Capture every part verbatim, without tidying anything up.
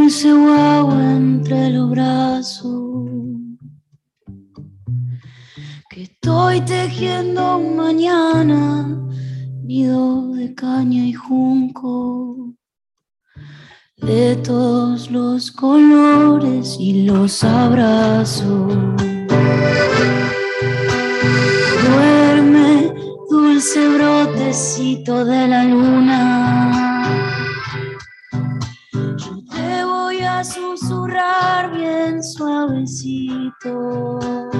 dulce guagua entre los brazos, que estoy tejiendo un mañana, nido de caña y junco, de todos los colores y los abrazos. Duerme, dulce brotecito de la luna, yo te voy a susurrar bien suavecito.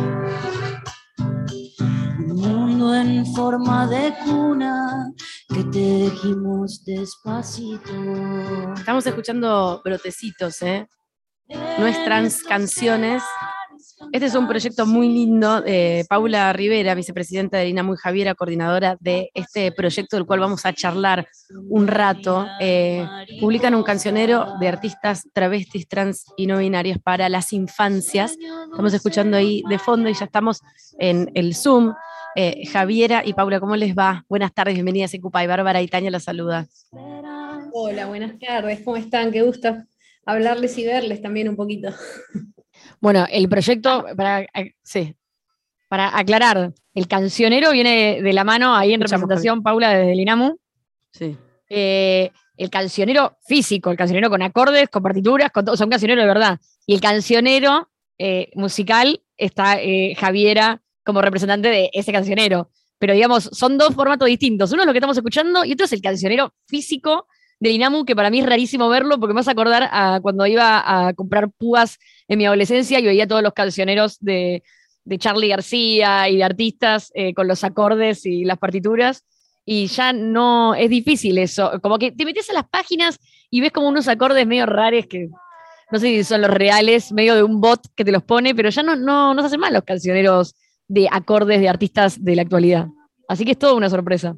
Un mundo en forma de cuna que te dijimos despacito. Estamos escuchando Brotecitos, ¿eh? Nuestras canciones. Este es un proyecto muy lindo de Paula Rivera, vicepresidenta de INAMU, y Javiera, coordinadora de este proyecto del cual vamos a charlar un rato. Eh, publican un cancionero de artistas travestis, trans y no binarias para las infancias. Estamos escuchando ahí de fondo y ya estamos en el Zoom. Eh, Javiera y Paula, ¿cómo les va? Buenas tardes, bienvenidas a Ecupay. Bárbara y Tania las saluda. Hola, buenas tardes, ¿cómo están? Qué gusto hablarles y verles también un poquito. Bueno, el proyecto, para, sí, para aclarar, el cancionero viene de la mano ahí en Escuchamos, representación, Javi. Paula, desde el INAMU. Sí. Eh, el cancionero físico, el cancionero con acordes, con partituras, con todo, o sea, un cancionero de verdad. Y el cancionero eh, musical está eh, Javiera como representante de ese cancionero. Pero digamos, son dos formatos distintos. Uno es lo que estamos escuchando y otro es el cancionero físico del INAMU, que para mí es rarísimo verlo porque me vas a acordar a cuando iba a comprar púas en mi adolescencia y veía todos los cancioneros de, de Charly García y de artistas eh, con los acordes y las partituras, y ya no, es difícil eso, como que te metes a las páginas y ves como unos acordes medio raros que no sé si son los reales, medio de un bot que te los pone, pero ya no, no, no se hacen mal los cancioneros de acordes de artistas de la actualidad, así que es toda una sorpresa.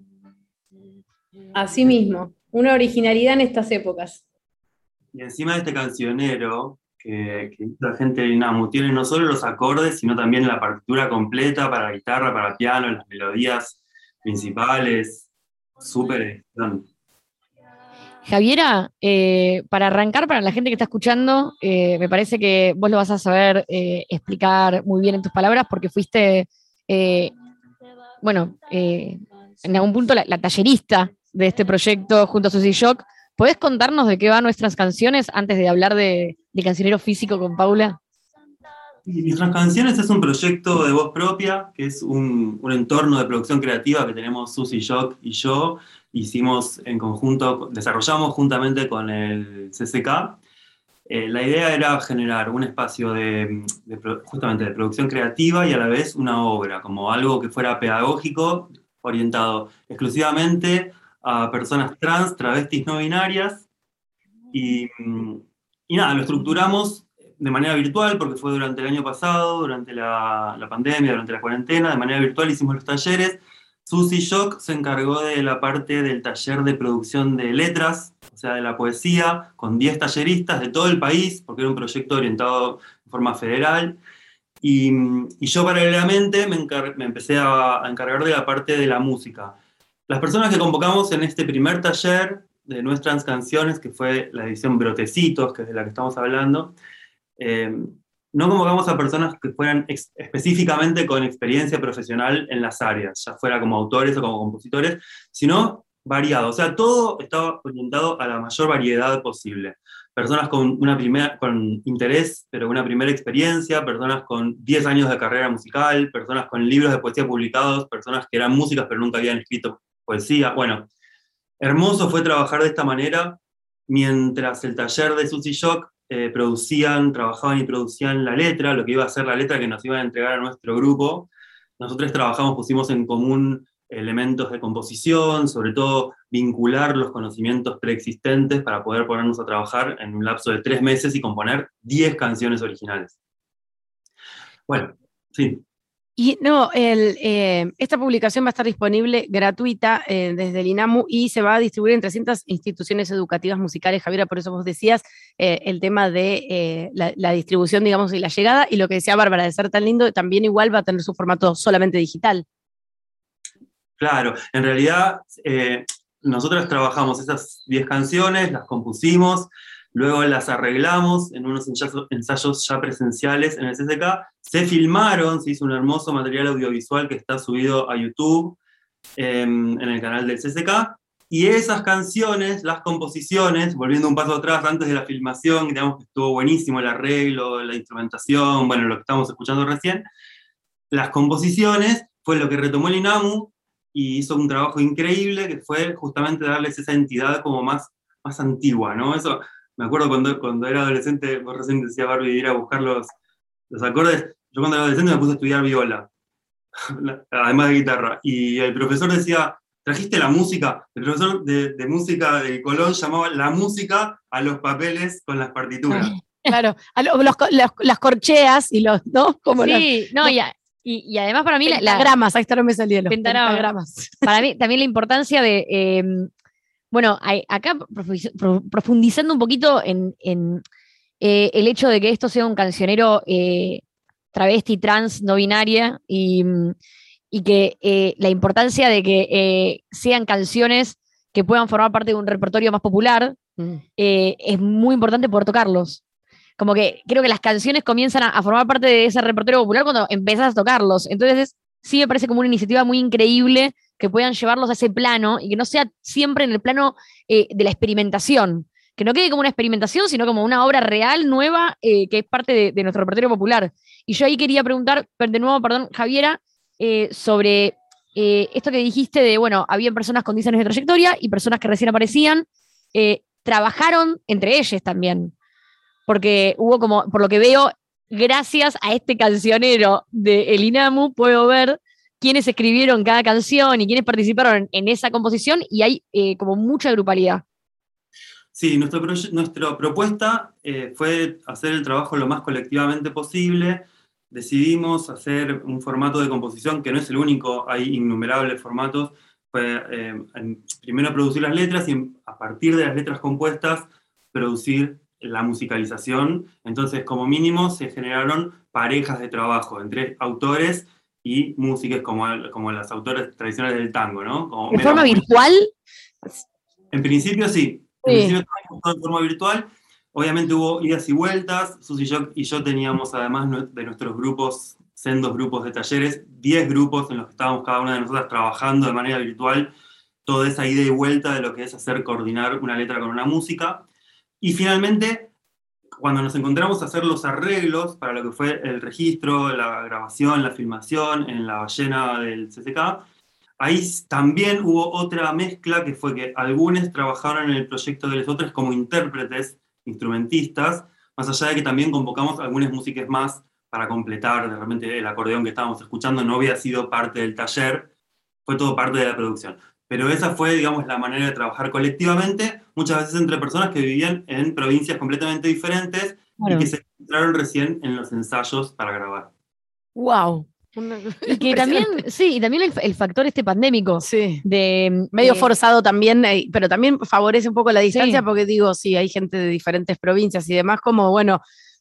Así mismo, una originalidad en estas épocas. Y encima de este cancionero que, que la gente de INAMU tiene no solo los acordes, sino también la partitura completa para guitarra, para piano, las melodías principales. Súper edición. Javiera, eh, para arrancar, para la gente que está escuchando, eh, me parece que vos lo vas a saber eh, explicar muy bien en tus palabras, porque fuiste, eh, bueno, eh, en algún punto la, la tallerista de este proyecto junto a Susy Shock. ¿Podés contarnos de qué van nuestras canciones antes de hablar de, de cancionero físico con Paula? Y Nuestras Canciones es un proyecto de voz propia, que es un, un entorno de producción creativa que tenemos Susy Shock y yo. Hicimos en conjunto, desarrollamos juntamente con el C C K. Eh, la idea era generar un espacio de, de, justamente de producción creativa y a la vez una obra, como algo que fuera pedagógico, orientado exclusivamente a personas trans, travestis, no binarias, y, y nada, lo estructuramos de manera virtual, porque fue durante el año pasado, durante la, la pandemia, durante la cuarentena, de manera virtual hicimos los talleres. Susy Shock se encargó de la parte del taller de producción de letras, o sea, de la poesía, con diez talleristas de todo el país, porque era un proyecto orientado de forma federal. Y, y yo paralelamente me, encar- me empecé a, a encargar de la parte de la música. Las personas que convocamos en este primer taller de Nuestras Canciones, que fue la edición Brotecitos, que es de la que estamos hablando, eh, no convocamos a personas que fueran ex- específicamente con experiencia profesional en las áreas, ya fuera como autores o como compositores, sino variado. O sea, todo estaba orientado a la mayor variedad posible. Personas con, una primera, con interés, pero una primera experiencia, personas con diez años de carrera musical, personas con libros de poesía publicados, personas que eran músicas pero nunca habían escrito poesía. Bueno, hermoso fue trabajar de esta manera, mientras el taller de Susy Shock eh, producían, trabajaban y producían la letra, lo que iba a ser la letra que nos iban a entregar a nuestro grupo. Nosotros trabajamos, pusimos en común elementos de composición, sobre todo vincular los conocimientos preexistentes para poder ponernos a trabajar en un lapso de tres meses y componer diez canciones originales. Bueno, sí. Y no, el, eh, esta publicación va a estar disponible gratuita eh, desde el INAMU y se va a distribuir en trescientas instituciones educativas musicales, Javiera, por eso vos decías eh, el tema de eh, la, la distribución, digamos, y la llegada, y lo que decía Bárbara, de ser tan lindo, también igual va a tener su formato solamente digital. Claro, en realidad eh, nosotros trabajamos esas diez canciones, las compusimos, luego las arreglamos en unos ensayos, ensayos ya presenciales en el C C K, se filmaron, se hizo un hermoso material audiovisual que está subido a YouTube eh, en el canal del C C K, y esas canciones, las composiciones, volviendo un paso atrás antes de la filmación, digamos que estuvo buenísimo el arreglo, la instrumentación, bueno, lo que estamos escuchando recién, las composiciones fue lo que retomó el INAMU y hizo un trabajo increíble que fue justamente darles esa entidad como más, más antigua, ¿no? Eso, me acuerdo cuando, cuando era adolescente, vos recién decías, Barbie, ir a buscar los, los acordes, yo cuando era adolescente me puse a estudiar viola, además de guitarra, y el profesor decía, ¿trajiste la música? El profesor de, de música de Colón llamaba la música a los papeles con las partituras. Claro, a lo- los co- los- las corcheas y los, ¿no? Como las Sí, no, y, a- y, y además para mí la, la- pentagramas, ahí está, no me salía, los Pentagramas. pentagramas. para mí también la importancia de, eh, bueno, hay- acá profundiz- pro- profundizando un poquito en, en, eh, el hecho de que esto sea un cancionero eh, travesti, trans, no binaria, y, mm, y que eh, la importancia de que eh, sean canciones que puedan formar parte de un repertorio más popular, Mm. eh, es muy importante poder tocarlos. Como que creo que las canciones comienzan a, a formar parte de ese repertorio popular cuando empezás a tocarlos. Entonces, sí me parece como una iniciativa muy increíble que puedan llevarlos a ese plano y que no sea siempre en el plano eh, de la experimentación. Que no quede como una experimentación, sino como una obra real, nueva, eh, que es parte de, de nuestro repertorio popular. Y yo ahí quería preguntar, per- de nuevo, perdón, Javiera, eh, sobre eh, esto que dijiste de, bueno, había personas con diez años de trayectoria y personas que recién aparecían, eh, trabajaron entre ellos también. Porque hubo como, por lo que veo, gracias a este cancionero de El INAMU, puedo ver quiénes escribieron cada canción y quiénes participaron en esa composición, y hay eh, como mucha grupalidad. Sí, nuestro proye- nuestra propuesta eh, fue hacer el trabajo lo más colectivamente posible. Decidimos hacer un formato de composición que no es el único, hay innumerables formatos. Fue eh, en- primero producir las letras y en- a partir de las letras compuestas producir la musicalización. Entonces, como mínimo, se generaron parejas de trabajo entre autores y músicos como, como las autores tradicionales del tango, ¿no? Como ¿De Mela forma Mujica. virtual? En principio sí, en Sí. principio trabajamos todo de forma virtual. Obviamente hubo idas y vueltas. Susi y yo, y yo teníamos, además nue- de nuestros grupos, sendos grupos de talleres, diez grupos en los que estábamos cada una de nosotras trabajando de manera virtual, toda esa ida y vuelta de lo que es hacer coordinar una letra con una música. Y finalmente, cuando nos encontramos a hacer los arreglos para lo que fue el registro, la grabación, la filmación en la ballena del C C K, ahí también hubo otra mezcla, que fue que algunos trabajaron en el proyecto de los otros como intérpretes, instrumentistas, más allá de que también convocamos algunas músicas más para completar. De repente el acordeón que estábamos escuchando no había sido parte del taller, fue todo parte de la producción. Pero esa fue, digamos, la manera de trabajar colectivamente, muchas veces entre personas que vivían en provincias completamente diferentes Claro. y que se encontraron recién en los ensayos para grabar. Wow. Y que también, sí, y también el, el factor este pandémico. Sí. De, Medio eh, forzado también, eh, pero también favorece un poco la distancia, Sí. porque digo, sí, hay gente de diferentes provincias y demás, como, bueno,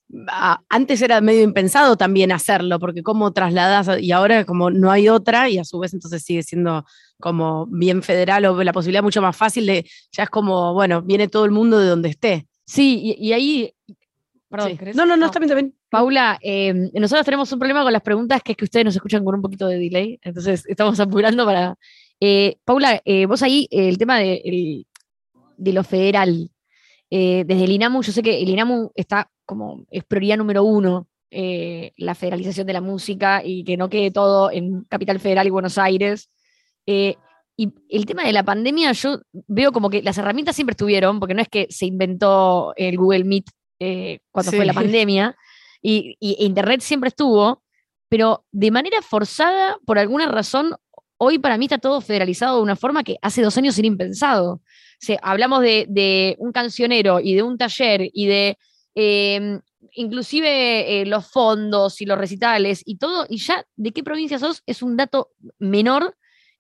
a- antes era medio impensado también hacerlo, porque cómo trasladas, y ahora como no hay otra, y a su vez entonces sigue siendo como bien federal, o la posibilidad mucho más fácil de, ya es como, bueno, viene todo el mundo de donde esté. Sí, y, y ahí. Perdón, Sí. ¿querés? No, no, no, está bien, está bien. Paula, eh, nosotros tenemos un problema con las preguntas, que es que ustedes nos escuchan con un poquito de delay, entonces estamos apurando para... Eh, Paula, eh, vos ahí, eh, el tema de, el- de lo federal, eh, desde el INAMU, yo sé que el INAMU está como, es prioridad número uno, eh, la federalización de la música y que no quede todo en Capital Federal y Buenos Aires. Eh, y el tema de la pandemia, yo veo como que las herramientas siempre estuvieron, porque no es que se inventó el Google Meet eh, cuando Sí. fue la pandemia, y, y Internet siempre estuvo, pero de manera forzada, por alguna razón, hoy para mí está todo federalizado de una forma que hace dos años era impensado. O sea, hablamos de, de un cancionero y de un taller y de eh, inclusive eh, los fondos y los recitales y todo, y ya de qué provincia sos es un dato menor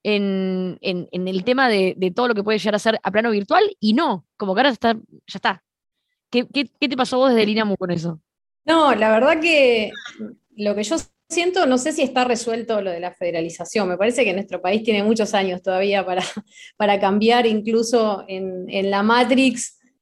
en, en- en el tema de, de todo lo que puede llegar a ser a plano virtual, y no, como que ahora está, ya está. ¿Qué, qué, qué te pasó vos desde el INAMU con eso? No, la verdad que lo que yo siento, no sé si está resuelto lo de la federalización. Me parece que nuestro país tiene muchos años todavía para, para cambiar, incluso en, en la Matrix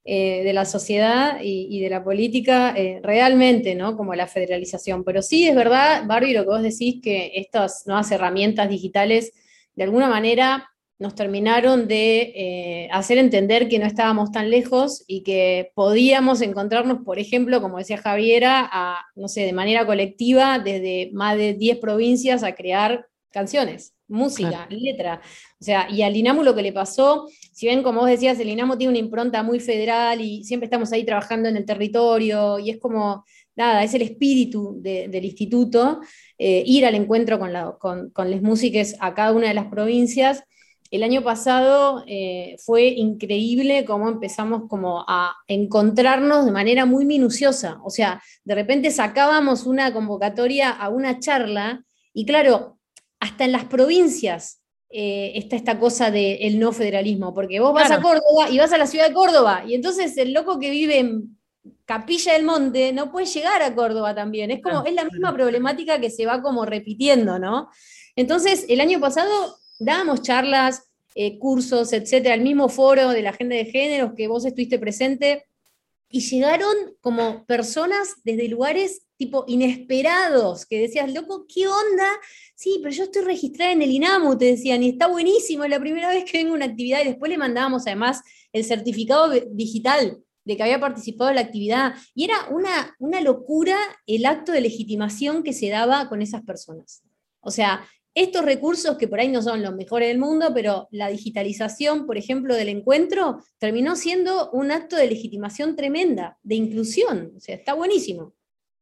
eh, de la sociedad y, y de la política eh, realmente, ¿no? Como la federalización. Pero sí es verdad, Barbie, lo que vos decís, que estas nuevas herramientas digitales de alguna manera nos terminaron de eh, hacer entender que no estábamos tan lejos y que podíamos encontrarnos, por ejemplo, como decía Javiera, a, no sé, de manera colectiva, desde más de diez provincias a crear canciones, música, Claro. letra. O sea, y al INAMU lo que le pasó, si ven, como vos decías, el INAMU tiene una impronta muy federal y siempre estamos ahí trabajando en el territorio y es como, nada, es el espíritu de, del instituto, eh, ir al encuentro con, la, con, con las músicas a cada una de las provincias. El año pasado eh, fue increíble cómo empezamos como a encontrarnos de manera muy minuciosa. O sea, de repente sacábamos una convocatoria a una charla y claro, hasta en las provincias eh, está esta cosa del no federalismo, porque vos vas Claro. a Córdoba y vas a la ciudad de Córdoba, y entonces el loco que vive en Capilla del Monte no puede llegar a Córdoba también. Es como, es la misma problemática que se va como repitiendo, ¿no? Entonces, el año pasado dábamos charlas, eh, cursos, etcétera, el mismo foro de la agenda de géneros que vos estuviste presente, y llegaron como personas desde lugares tipo inesperados, que decías, loco, ¿qué onda? Sí, pero yo estoy registrada en el INAMU, te decían, y está buenísimo, es la primera vez que vengo a una actividad, y después le mandábamos además el certificado digital de que había participado en la actividad, y era una, una locura el acto de legitimación que se daba con esas personas. O sea, estos recursos que por ahí no son los mejores del mundo, pero la digitalización, por ejemplo, del encuentro, terminó siendo un acto de legitimación tremenda, de inclusión. O sea, está buenísimo.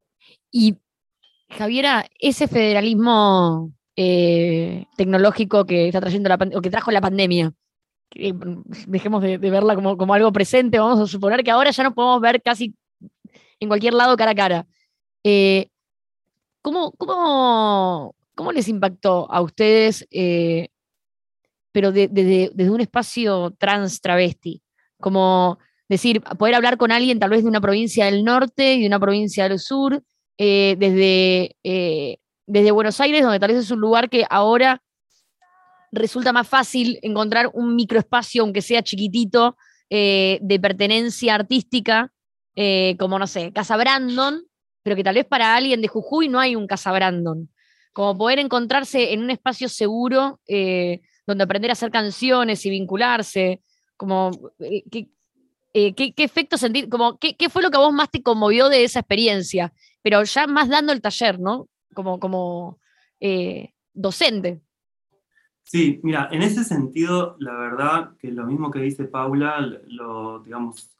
Y Javiera, ese federalismo eh, tecnológico que está trayendo la o que trajo la pandemia, que, dejemos de, de verla como, como algo presente, vamos a suponer que ahora ya nos podemos ver casi en cualquier lado cara a cara. Eh, ¿cómo, cómo, ¿Cómo les impactó a ustedes, eh, pero de, de, de, desde un espacio trans travesti? Como decir, poder hablar con alguien tal vez de una provincia del norte y de una provincia del sur, eh, desde, eh, desde Buenos Aires, donde tal vez es un lugar que ahora resulta más fácil encontrar un microespacio, aunque sea chiquitito, eh, de pertenencia artística, eh, como, no sé, Casa Brandon, pero que tal vez para alguien de Jujuy no hay un Casa Brandon. Como poder encontrarse en un espacio seguro, eh, donde aprender a hacer canciones y vincularse, como, eh, ¿qué, eh, qué, qué efecto sentir? Como, ¿qué, ¿Qué fue lo que a vos más te conmovió de esa experiencia? Pero ya más dando el taller, ¿no? Como, como eh, docente. Sí, mira, en ese sentido, la verdad que lo mismo que dice Paula, lo, digamos,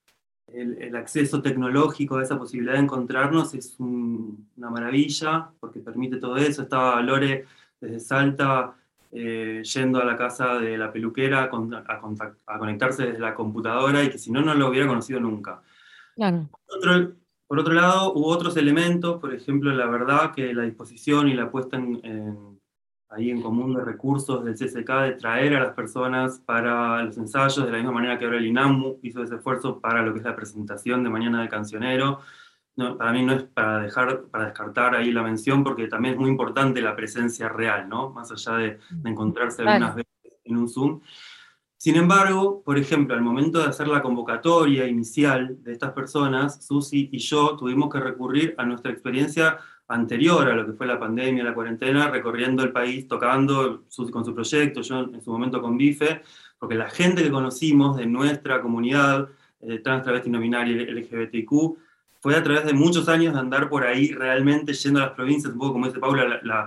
el, el acceso tecnológico a esa posibilidad de encontrarnos es un, una maravilla, porque permite todo eso. Estaba Lore desde Salta eh, yendo a la casa de la peluquera a, a, contact, a conectarse desde la computadora y que si no, no lo hubiera conocido nunca. Claro. Por otro, por otro lado, hubo otros elementos, por ejemplo, la verdad que la disposición y la puesta en, en ahí en común de recursos del C C K, de traer a las personas para los ensayos, de la misma manera que ahora el INAMU hizo ese esfuerzo para lo que es la presentación de Mañana del Cancionero. No, para mí no es para, dejar, para descartar ahí la mención, porque también es muy importante la presencia real, ¿no? Más allá de, de encontrarse Vale. algunas veces en un Zoom. Sin embargo, por ejemplo, al momento de hacer la convocatoria inicial de estas personas, Susi y yo tuvimos que recurrir a nuestra experiencia anterior a lo que fue la pandemia, la cuarentena, recorriendo el país, tocando con su proyecto, yo en su momento con Bife, porque la gente que conocimos de nuestra comunidad eh, trans, travesti, no binaria, L G B T Q, fue a través de muchos años de andar por ahí realmente yendo a las provincias, un poco como dice Paula, la, la,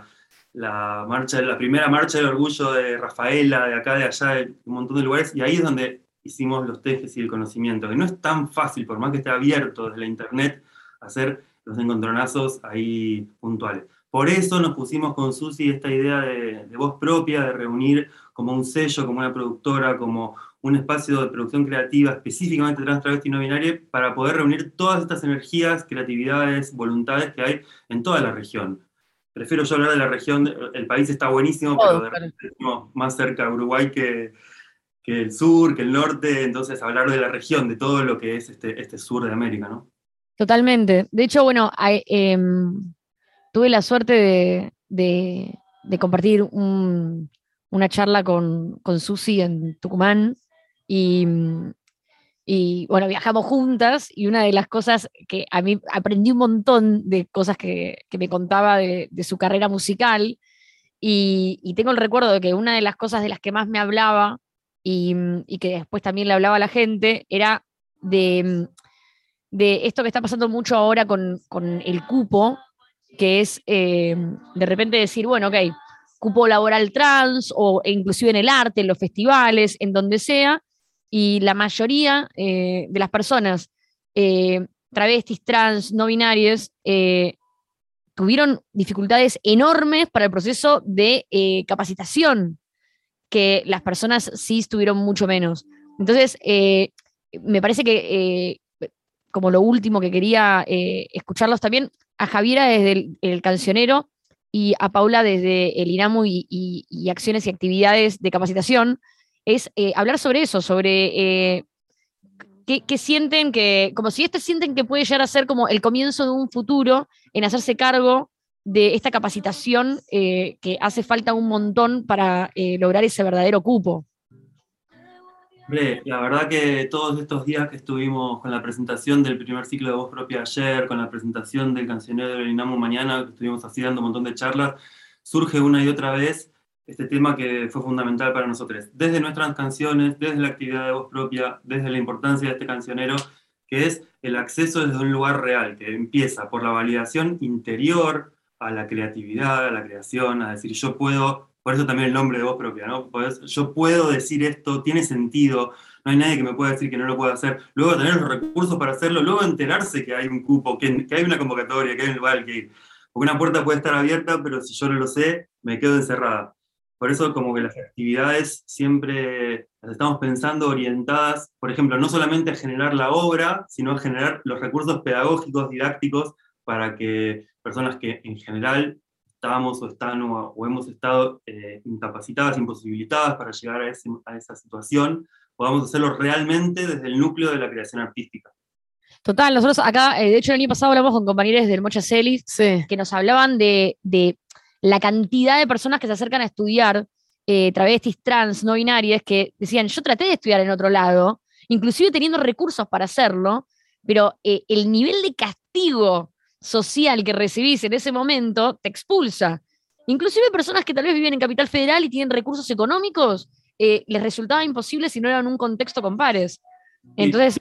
la, marcha, la primera marcha del orgullo de Rafaela, de acá, de allá, de un montón de lugares, y ahí es donde hicimos los tejes y el conocimiento, que no es tan fácil, por más que esté abierto desde la internet, hacer los encontronazos ahí puntuales. Por eso nos pusimos con Susi esta idea de, de voz propia, de reunir como un sello, como una productora, como un espacio de producción creativa específicamente trans, travesti, no binaria, para poder reunir todas estas energías, creatividades, voluntades que hay en toda la región. Prefiero yo hablar de la región, el país está buenísimo, Todo, pero de repente estamos más cerca de Uruguay que, que el sur, que el norte, entonces hablar de la región, de todo lo que es este, este sur de América, ¿no? Totalmente. De hecho, bueno, hay, eh, tuve la suerte de, de, de compartir un, una charla con, con Susi en Tucumán y, Y bueno, viajamos juntas y una de las cosas que a mí aprendí un montón de cosas que, que me contaba de, de su carrera musical. Y, y tengo el recuerdo de que una de las cosas de las que más me hablaba y, y que después también le hablaba a la gente era de, de esto que está pasando mucho ahora con, con el cupo, que es eh, de repente decir, bueno, ok, cupo laboral trans o e inclusive en el arte, en los festivales, en donde sea, y la mayoría eh, de las personas eh, travestis, trans, no binarias, eh, tuvieron dificultades enormes para el proceso de eh, capacitación, que las personas cis tuvieron mucho menos. Entonces, eh, me parece que, eh, como lo último que quería eh, escucharlos también, a Javiera desde el, el cancionero y a Paula desde el INAMU y, y, y acciones y actividades de capacitación, es eh, hablar sobre eso, sobre eh, qué, qué sienten que, como si este sienten que puede llegar a ser como el comienzo de un futuro en hacerse cargo de esta capacitación eh, que hace falta un montón para eh, lograr ese verdadero cupo. Hombre, la verdad que todos estos días que estuvimos con la presentación del primer ciclo de Voz Propia ayer, con la presentación del cancionero del INAMU mañana, que estuvimos así dando un montón de charlas, surge una y otra vez este tema que fue fundamental para nosotros. Desde nuestras canciones, desde la actividad de Voz Propia, desde la importancia de este cancionero, que es el acceso desde un lugar real, que empieza por la validación interior a la creatividad, a la creación, a decir yo puedo. Por eso también el nombre de Voz Propia, ¿no? Pues yo puedo decir esto, tiene sentido, no hay nadie que me pueda decir que no lo pueda hacer. Luego tener los recursos para hacerlo, luego enterarse que hay un cupo, que, que hay una convocatoria, que hay un lugar al que ir. Porque una puerta puede estar abierta, pero si yo no lo sé, me quedo encerrada. Por eso como que las actividades siempre las estamos pensando orientadas, por ejemplo, no solamente a generar la obra, sino a generar los recursos pedagógicos, didácticos, para que personas que en general estábamos o están o, o hemos estado eh, incapacitadas, imposibilitadas para llegar a, ese, a esa situación, podamos hacerlo realmente desde el núcleo de la creación artística. Total, nosotros acá, eh, de hecho el año pasado hablamos con compañeros del Mocha Celis Sí. que nos hablaban de, de la cantidad de personas que se acercan a estudiar eh, travestis, trans, no binarias, que decían, yo traté de estudiar en otro lado, inclusive teniendo recursos para hacerlo, pero eh, el nivel de castigo social que recibís en ese momento te expulsa. Inclusive personas que tal vez viven en Capital Federal y tienen recursos económicos, eh, les resultaba imposible si no era en un contexto con pares. Entonces...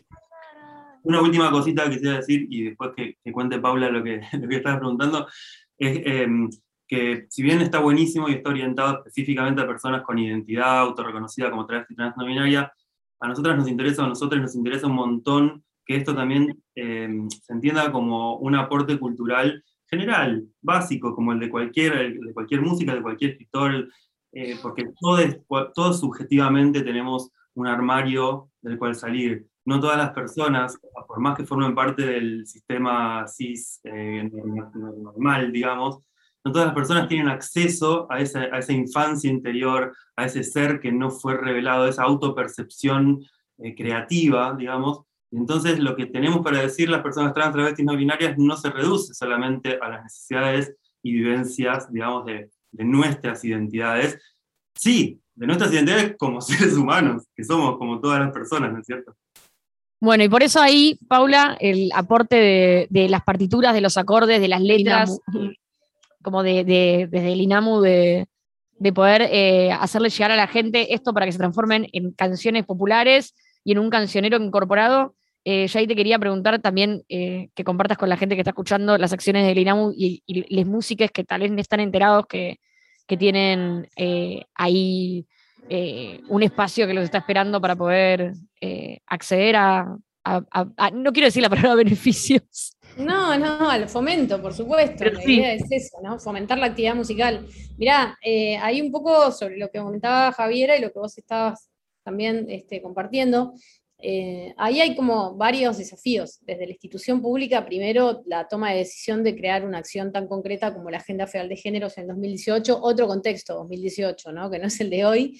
Una última cosita que quisiera decir, y después que, que cuente Paula lo que, lo que estabas preguntando, es eh, que si bien está buenísimo y está orientado específicamente a personas con identidad autorreconocida como travesti trans no binaria, a nosotras nos interesa, a nosotros nos interesa un montón que esto también eh, se entienda como un aporte cultural general, básico, como el de cualquier, el de cualquier música, de cualquier escritor, eh, porque todos, todos subjetivamente tenemos un armario del cual salir. No todas las personas, por más que formen parte del sistema cis eh, normal, digamos, no todas las personas tienen acceso a esa, a esa infancia interior, a ese ser que no fue revelado, a esa autopercepción eh, creativa, digamos. Entonces, lo que tenemos para decir las personas trans, travestis, no binarias no se reduce solamente a las necesidades y vivencias, digamos, de, de nuestras identidades. Sí, de nuestras identidades como seres humanos, que somos como todas las personas, ¿no es cierto? Bueno, y por eso ahí, Paula, el aporte de, de las partituras, de los acordes, de las letras, INAMU. como de, de, desde el INAMU, de, de poder eh, hacerle llegar a la gente esto para que se transformen en canciones populares y en un cancionero incorporado. Eh, yo ahí te quería preguntar también eh, que compartas con la gente que está escuchando las acciones del INAMU y, y las músicas que tal vez no están enterados que, que tienen eh, ahí eh, un espacio que los está esperando para poder eh, acceder a, a, a, a, no quiero decir la palabra beneficios. No, no, al fomento, por supuesto. Pero la sí. idea es eso, ¿no? Fomentar la actividad musical. Mirá, eh, hay un poco sobre lo que comentaba Javiera y lo que vos estabas también este, compartiendo. Eh, ahí hay como varios desafíos. Desde la institución pública, primero, la toma de decisión de crear una acción tan concreta como la Agenda Federal de Géneros en dos mil dieciocho, otro contexto, dos mil dieciocho, ¿no? Que no es el de hoy.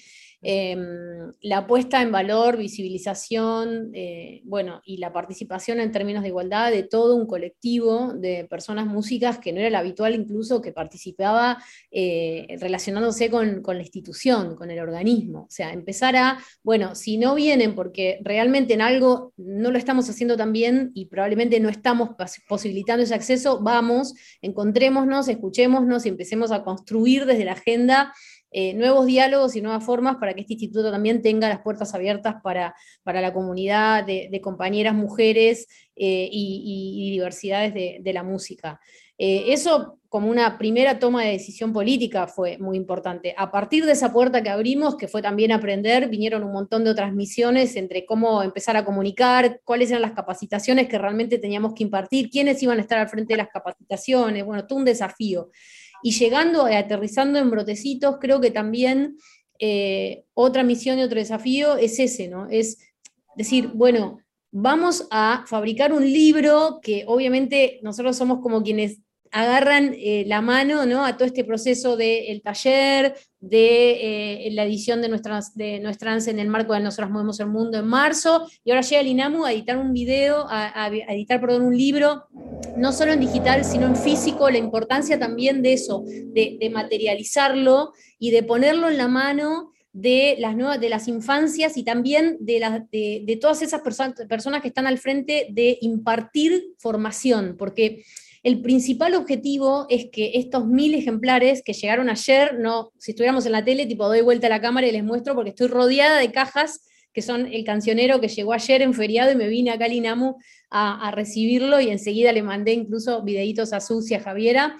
Eh, la puesta en valor, visibilización, eh, bueno, y la participación en términos de igualdad de todo un colectivo de personas músicas que no era el habitual incluso que participaba eh, relacionándose con, con la institución, con el organismo. O sea, empezar a, bueno, si no vienen porque realmente en algo no lo estamos haciendo tan bien y probablemente no estamos posibilitando ese acceso, vamos, encontrémonos, escuchémonos y empecemos a construir desde la agenda Eh, nuevos diálogos y nuevas formas para que este instituto también tenga las puertas abiertas para, para la comunidad de, de compañeras mujeres eh, y, y, y diversidades de, de la música. Eh, eso como una primera toma de decisión política fue muy importante. A partir de esa puerta que abrimos, que fue también aprender, vinieron un montón de otras misiones entre cómo empezar a comunicar, cuáles eran las capacitaciones que realmente teníamos que impartir, quiénes iban a estar al frente de las capacitaciones, bueno, todo un desafío. Y llegando, eh, aterrizando en Brotecitos, creo que también eh, otra misión y otro desafío es ese, ¿no? Es decir, bueno, vamos a fabricar un libro que obviamente nosotros somos como quienes agarran eh, la mano, ¿no?, a todo este proceso del taller, de eh, la edición de nuestras, de nuestras en el marco de Nosotras Movemos el Mundo en marzo, y ahora llega el INAMU a editar un video, a, a editar, perdón, un libro, no solo en digital, sino en físico, la importancia también de eso, de, de materializarlo y de ponerlo en la mano de las, nuevas, de las infancias y también de, la, de, de todas esas perso personas que están al frente de impartir formación, porque el principal objetivo es que estos mil ejemplares que llegaron ayer, no, si estuviéramos en la tele, tipo doy vuelta a la cámara y les muestro porque estoy rodeada de cajas que son el cancionero que llegó ayer en feriado y me vine acá al INAMU a, a recibirlo y enseguida le mandé incluso videitos a Susi, a Javiera.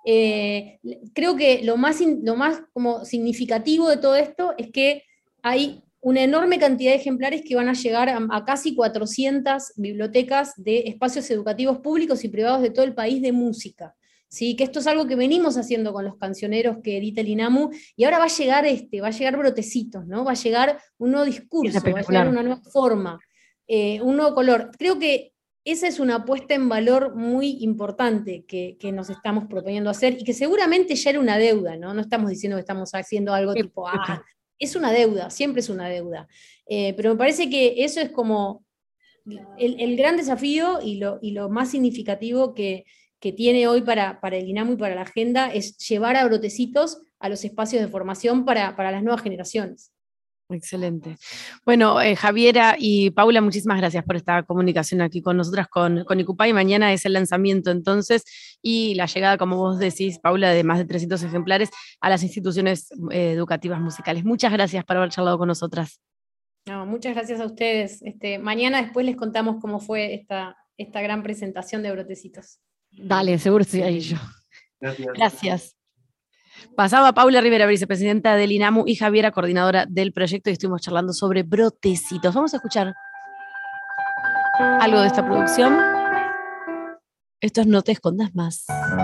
Eh, creo que lo más, lo más como significativo de todo esto es que hay una enorme cantidad de ejemplares que van a llegar a, a casi cuatrocientas bibliotecas de espacios educativos públicos y privados de todo el país de música. ¿Sí? Que esto es algo que venimos haciendo con los cancioneros que edita el INAMU, y ahora va a llegar este, va a llegar Brotecitos, ¿no? Va a llegar un nuevo discurso, va a llegar una nueva forma, eh, un nuevo color. Creo que esa es una puesta en valor muy importante que, que nos estamos proponiendo hacer, y que seguramente ya era una deuda, ¿no? No estamos diciendo que estamos haciendo algo sí, tipo, ah, es una deuda, siempre es una deuda. Eh, pero me parece que eso es como el, el gran desafío y lo, y lo más significativo que, que tiene hoy para, para el INAMU y para la agenda, es llevar a Brotecitos a los espacios de formación para, para las nuevas generaciones. Excelente. Bueno, eh, Javiera y Paula, muchísimas gracias por esta comunicación aquí con nosotras, con, con ICUPAI. Mañana es el lanzamiento entonces y la llegada, como vos decís, Paula, de más de trescientos ejemplares a las instituciones eh, educativas musicales. Muchas gracias por haber charlado con nosotras. No, muchas gracias a ustedes. Este, mañana después les contamos cómo fue esta, esta gran presentación de Brotecitos. Dale, seguro estoy ahí yo. Gracias. Gracias. Pasaba Paula Rivera, vicepresidenta del INAMU, y Javiera, coordinadora del proyecto, y estuvimos charlando sobre Brotecitos. Vamos a escuchar algo de esta producción. Esto es No te escondas más.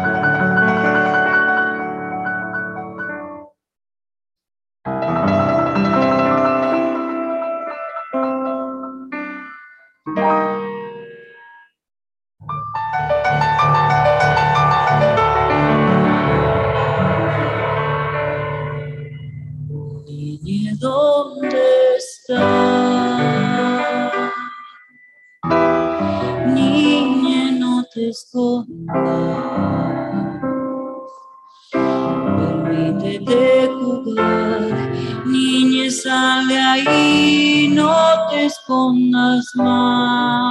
¿Dónde estás? Niña, no te escondas. Permítete jugar. Niña, sale ahí, no te escondas más.